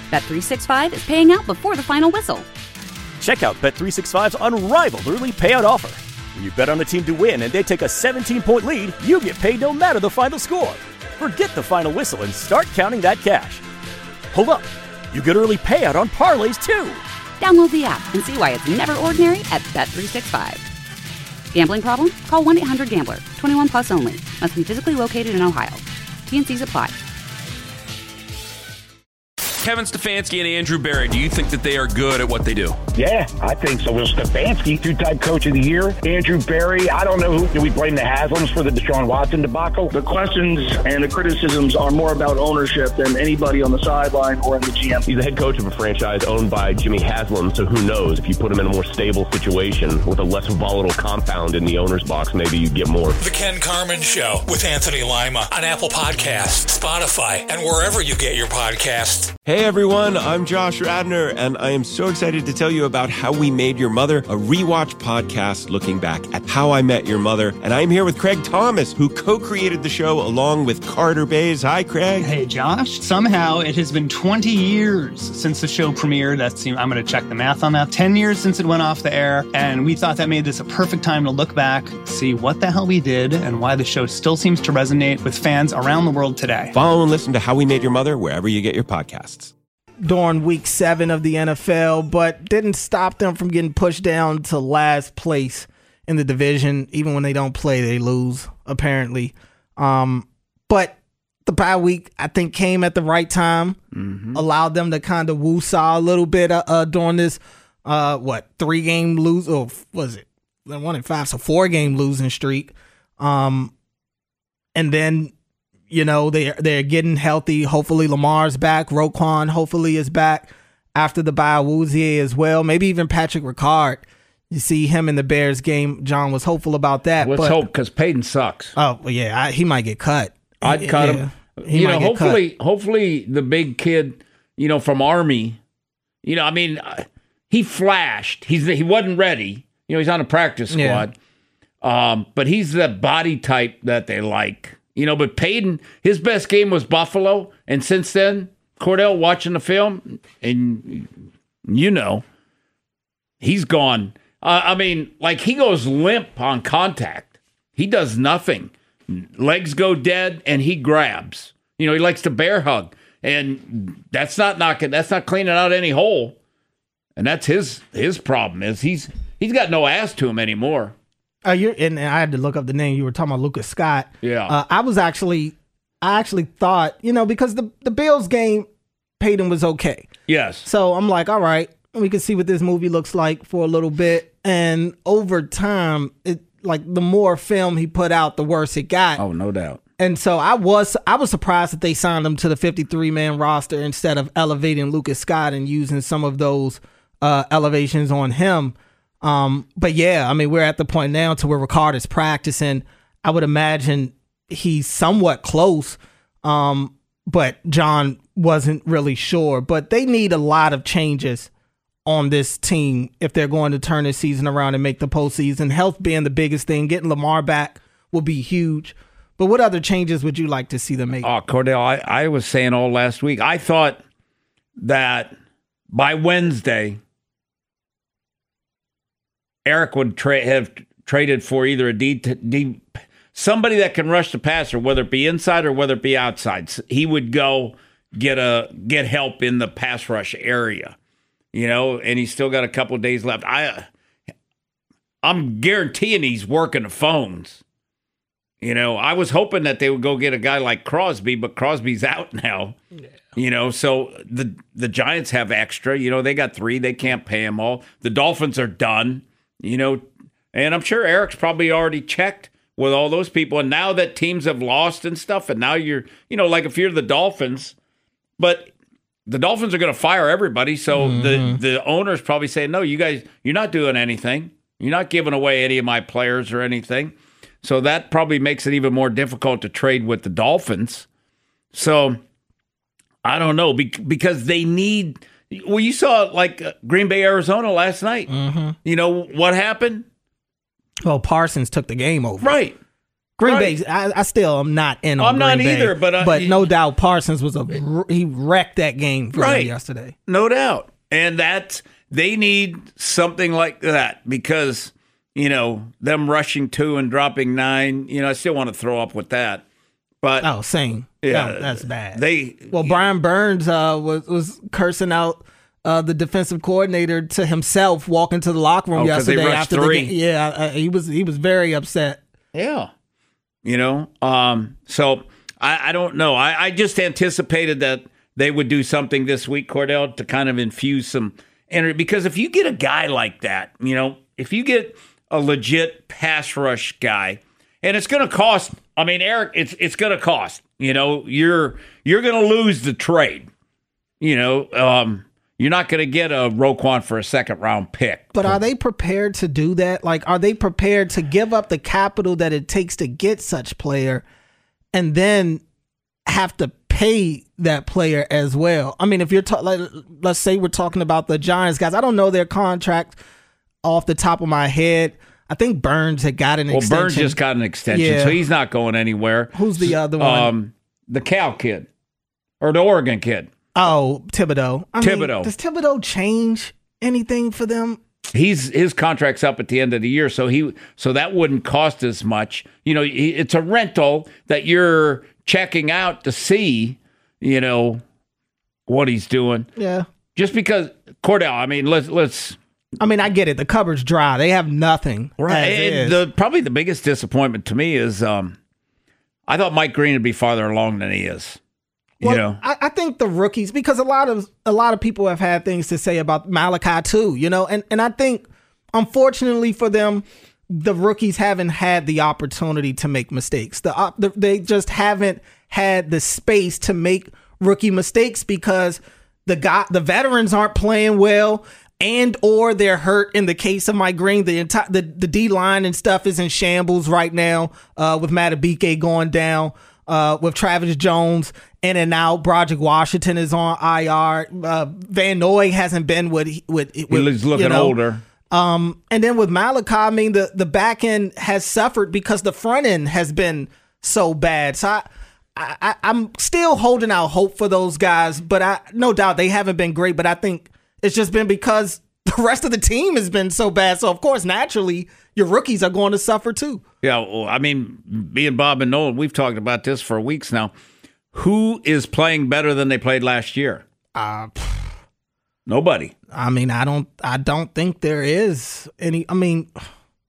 Bet365 is paying out before the final whistle. Check out Bet365's unrivaled early payout offer. When you bet on a team to win and they take a 17-point lead, you get paid no matter the final score. Forget the final whistle and start counting that cash. Hold up. You get early payout on parlays, too. Download the app and see why it's never ordinary at Bet365. Gambling problem? Call 1-800-GAMBLER. 21 plus only. Must be physically located in Ohio. T&Cs apply. Kevin Stefanski and Andrew Berry, do you think that they are good at what they do? Yeah, I think so. Well, Stefanski, two-time coach of the year. Andrew Berry, I don't know who. Do we blame the Haslams for the Deshaun Watson debacle? The questions and the criticisms are more about ownership than anybody on the sideline or in the GM. He's the head coach of a franchise owned by Jimmy Haslam, so who knows? If you put him in a more stable situation with a less volatile compound in the owner's box, maybe you'd get more. The Ken Carman Show with Anthony Lima on Apple Podcasts, Spotify, and wherever you get your podcasts. Hey everyone, I'm Josh Radner, and I am so excited to tell you about How We Made Your Mother, a rewatch podcast looking back at How I Met Your Mother. And I'm here with Craig Thomas, who co-created the show along with Carter Bays. Hi, Craig. Hey, Josh. Somehow it has been 20 years since the show premiered. I'm going to check the math on that. 10 years since it went off the air, and we thought that made this a perfect time to look back, see what the hell we did, and why the show still seems to resonate with fans around the world today. Follow and listen to How We Made Your Mother wherever you get your podcasts. During week 7 of the NFL, but didn't stop them from getting pushed down to last place in the division. Even when they don't play, they lose, apparently. But the bye week, I think, came at the right time. Allowed them to kind of woo-saw a little bit during this, 3-game lose, or was it 1-5, so 4-game losing streak. And then, you know, they're getting healthy. Hopefully Lamar's back. Roquan hopefully is back after the bye. Woozier as well. Maybe even Patrick Ricard. You see him in the Bears game. John was hopeful about that. Let's hope, because Peyton sucks. Oh, well, yeah, he might get cut. I'd cut him. Hopefully the big kid, from Army, he flashed. He wasn't ready. He's on a practice squad. Yeah. But he's the body type that they like. But Peyton, his best game was Buffalo. And since then, Cordell watching the film, and he's gone. He goes limp on contact. He does nothing. Legs go dead, and he grabs. He likes to bear hug. And that's not cleaning out any hole. And that's his problem, is he's got no ass to him anymore. And I had to look up the name. You were talking about Lucas Scott. Yeah. I actually thought, because the Bills game, Peyton was okay. Yes. So I'm like, all right, we can see what this movie looks like for a little bit. And over time, the more film he put out, the worse it got. Oh, no doubt. And so I was surprised that they signed him to the 53-man roster instead of elevating Lucas Scott and using some of those elevations on him. But yeah, we're at the point now to where Ricard is practicing. I would imagine he's somewhat close. But John wasn't really sure. But they need a lot of changes on this team if they're going to turn this season around and make the postseason. Health being the biggest thing. Getting Lamar back will be huge. But what other changes would you like to see them make? Oh, Cordell, I was saying all last week, I thought that by Wednesday, Eric would have traded for either a somebody that can rush the passer, whether it be inside or whether it be outside. He would go get help in the pass rush area, and he's still got a couple of days left. I'm guaranteeing he's working the phones. I was hoping that they would go get a guy like Crosby, but Crosby's out now. Yeah. So the Giants have extra. They got 3. They can't pay them all. The Dolphins are done. And I'm sure Eric's probably already checked with all those people. And now that teams have lost and stuff, and now you're, if you're the Dolphins, but the Dolphins are going to fire everybody. So the owner's probably saying, no, you guys, you're not doing anything. You're not giving away any of my players or anything. So that probably makes it even more difficult to trade with the Dolphins. So I don't know, because they need. Well, you saw Green Bay, Arizona last night. Mm-hmm. What happened? Well, Parsons took the game over. Right. Green Right. Bay, I still am not in on I'm not Green Bay, either, but no doubt Parsons was he wrecked that game for them yesterday. No doubt. And they need something like that because, them rushing 2 and dropping 9, I still want to throw up with that. But same. Yeah, No, that's bad. Brian Burns was cursing out the defensive coordinator to himself walking to the locker room yesterday after 3. the game. Yeah, he was very upset. Yeah. So I don't know. I just anticipated that they would do something this week, Cordell, to kind of infuse some energy. Because if you get a guy like that, if you get a legit pass rush guy, and it's going to cost, Eric, it's going to cost. You're going to lose the trade. You're not going to get a Roquan for a second-round pick. But are they prepared to do that? Like, are they prepared to give up the capital that it takes to get such player and then have to pay that player as well? If you're let's say we're talking about the Giants guys. I don't know their contract off the top of my head. I think Burns had got an extension. Burns just got an extension, so he's not going anywhere. Who's the other one? The Cal kid or the Oregon kid. Oh, Thibodeau. Thibodeau. Does Thibodeau change anything for them? His contract's up at the end of the year, so that wouldn't cost as much. It's a rental that you're checking out to see, what he's doing. Yeah. Just because Cordell, let's. I get it. The cupboard's dry. They have nothing. Right. And probably the biggest disappointment to me is I thought Mike Green would be farther along than he is. Well, I think the rookies, because a lot of people have had things to say about Malachi too, and I think unfortunately for them, the rookies haven't had the opportunity to make mistakes. They just haven't had the space to make rookie mistakes because the veterans aren't playing well. And or they're hurt. In the case of Mike Green, the D line and stuff is in shambles right now. With Matabike going down, with Travis Jones in and out. Broderick Washington is on IR. Van Noy hasn't been he's looking older. And then with Malachi, the back end has suffered because the front end has been so bad. So I'm still holding out hope for those guys, but no doubt they haven't been great. But I think it's just been because the rest of the team has been so bad. So, of course, naturally, your rookies are going to suffer too. Yeah, well, me and Bob and Nolan, we've talked about this for weeks now. Who is playing better than they played last year? Nobody. I don't think there is any. I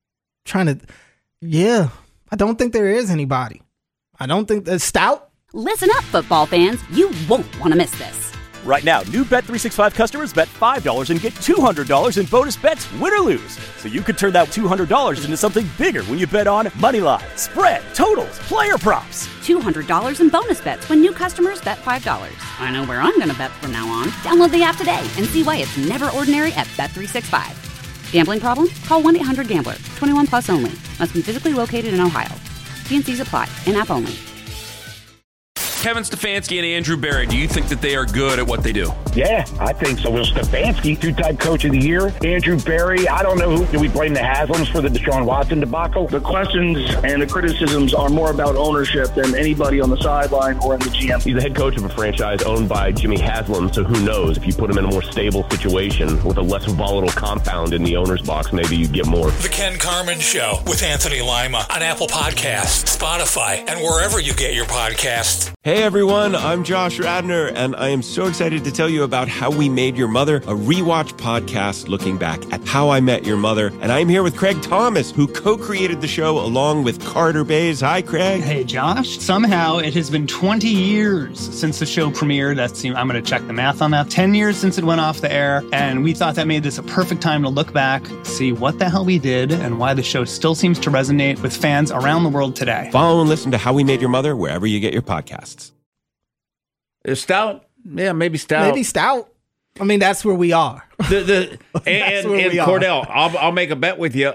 don't think there is anybody. I don't think that's Stout. Listen up, football fans. You won't want to miss this. Right now, new Bet365 customers bet $5 and get $200 in bonus bets, win or lose. So you could turn that $200 into something bigger when you bet on moneyline, spread, totals, player props. $200 in bonus bets when new customers bet $5. I know where I'm going to bet from now on. Download the app today and see why it's never ordinary at Bet365. Gambling problem? Call 1-800-GAMBLER. 21 plus only. Must be physically located in Ohio. T&Cs apply. In-app only. Kevin Stefanski and Andrew Berry, do you think that they are good at what they do? Yeah, I think so. Will Stefanski, two-time coach of the year. Andrew Berry, I don't know who. Do we blame the Haslams for the Deshaun Watson debacle? The questions and the criticisms are more about ownership than anybody on the sideline or in the GM. He's the head coach of a franchise owned by Jimmy Haslam, so who knows? If you put him in a more stable situation with a less volatile compound in the owner's box, maybe you get more. The Ken Carman Show with Anthony Lima on Apple Podcasts, Spotify, and wherever you get your podcasts. Hey everyone, I'm Josh Radner, and I am so excited to tell you about How We Made Your Mother, a rewatch podcast looking back at How I Met Your Mother. And I'm here with Craig Thomas, who co-created the show along with Carter Bays. Hi, Craig. Hey, Josh. Somehow it has been 20 years since the show premiered. I'm going to check the math on that. 10 years since it went off the air, and we thought that made this a perfect time to look back, see what the hell we did, and why the show still seems to resonate with fans around the world today. Follow and listen to How We Made Your Mother wherever you get your podcasts. Is Stout? Yeah, maybe Stout. Maybe Stout. That's where we are. And Cordell, I'll make a bet with you.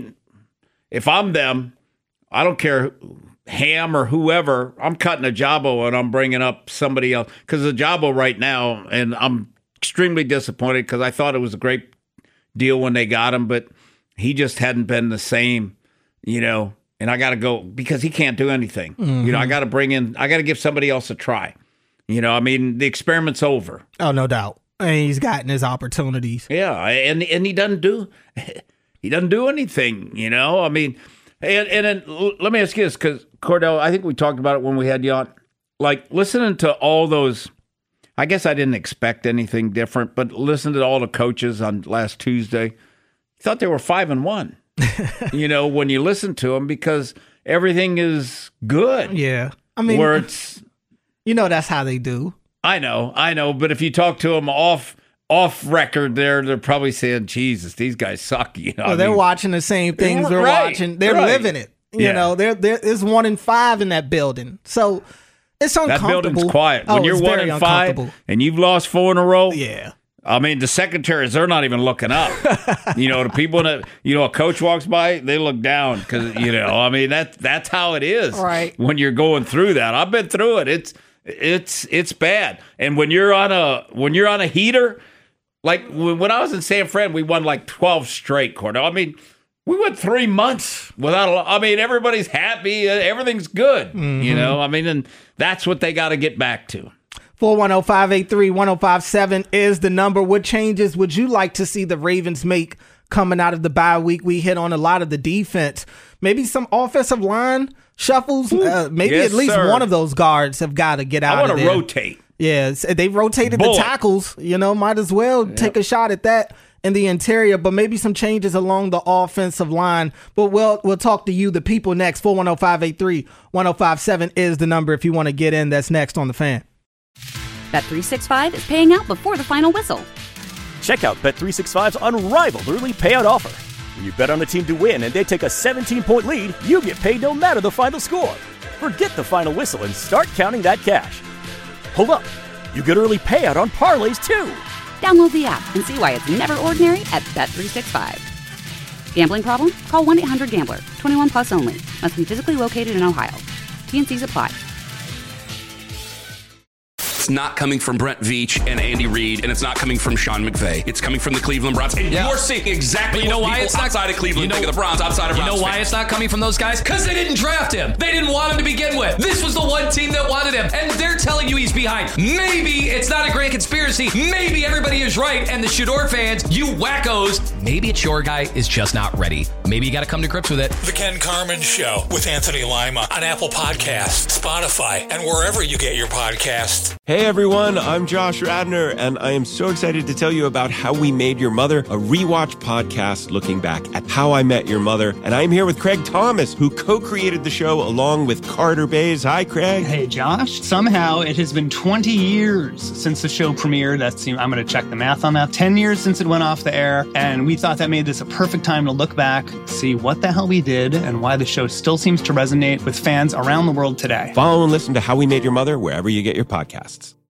If I'm them, I don't care, Ham or whoever, I'm cutting Ajabo and I'm bringing up somebody else. Because Ajabo right now, and I'm extremely disappointed because I thought it was a great deal when they got him, but he just hadn't been the same, and I got to go because he can't do anything. You know, I got to give somebody else a try. You know, I mean, the experiment's over. Oh, no doubt. And he's gotten his opportunities. Yeah, and he doesn't do anything. You know, I mean, and then let me ask you this, because Cordell, I think we talked about it when we had you on. Like listening to all those. I guess I didn't expect anything different, but listen to all the coaches on last Tuesday. Thought they were 5-1. You know, when you listen to them, because everything is good. Yeah, I mean, where it's, you know, that's how they do. I know, but if you talk to them off record, they're probably saying, "Jesus, these guys suck." You know, well, they're watching the same things we're watching. They're living it. You know, there's 1-5 in that building, so it's uncomfortable. That building's quiet. When you're 1-5 and you've lost 4 in a row, yeah. I mean, the secretaries, they're not even looking up. You know, the people that, you know, a coach walks by, they look down because, you know, I mean, that's how it is. Right. When you're going through that. I've been through it. It's bad. And when you're on a heater, like when I was in San Fran, we won like 12 straight, Cordell. I mean, we went 3 months without everybody's happy. Everything's good. Mm-hmm. You know, I mean, and that's what they got to get back to. 410-583-1057 is the number. What changes would you like to see the Ravens make coming out of the bye week? We hit on a lot of the defense. Maybe some offensive line shuffles. Maybe at least one of those guards have got to get out of there. I want to rotate. Yeah, they've rotated the tackles. You know, might as well take a shot at that in the interior, but maybe some changes along the offensive line. But we'll talk to you, the people, next. 410-583-1057 is the number if you want to get in. That's next on The Fan. Bet365 is paying out before the final whistle. Check out Bet365's unrivaled early payout offer. When you bet on a team to win and they take a 17-point lead, you get paid no matter the final score. Forget the final whistle and start counting that cash. Hold up. You get early payout on parlays, too. Download the app and see why it's never ordinary at Bet365. Gambling problem? Call 1-800-GAMBLER. 21 plus only. Must be physically located in Ohio. T&Cs apply. It's not coming from Brent Veach and Andy Reid, and it's not coming from Sean McVay. It's coming from the Cleveland Browns. And you're seeing exactly what people outside of Cleveland think of the Browns, outside of Browns. You know why it's not coming from those guys? Because they didn't draft him. They didn't want him to begin with. This was the one team that wanted him, and they're telling you he's behind. Maybe it's not a grand conspiracy. Maybe everybody is right, and the Shador fans, you wackos, maybe it's your guy is just not ready. Maybe you got to come to grips with it. The Ken Carman Show with Anthony Lima on Apple Podcasts, Spotify, and wherever you get your podcasts. Hey everyone, I'm Josh Radner, and I am so excited to tell you about How We Made Your Mother, a rewatch podcast looking back at How I Met Your Mother. And I'm here with Craig Thomas, who co-created the show along with Carter Bays. Hi, Craig. Hey, Josh. Somehow it has been 20 years since the show premiered. I'm going to check the math on that. 10 years since it went off the air, and we thought that made this a perfect time to look back, see what the hell we did, and why the show still seems to resonate with fans around the world today. Follow and listen to How We Made Your Mother wherever you get your podcasts.